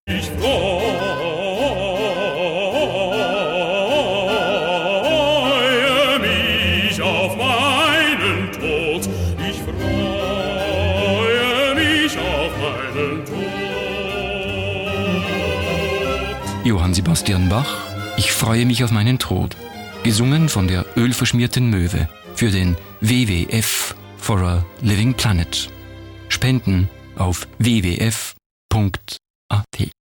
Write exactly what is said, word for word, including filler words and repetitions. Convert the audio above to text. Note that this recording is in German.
Ich freue mich auf meinen Tod. Ich freue mich auf meinen Tod. Johann Sebastian Bach, Ich freue mich auf meinen Tod. Gesungen von der ölverschmierten Möwe für den W W F for a Living Planet. Spenden auf w w f punkt a t.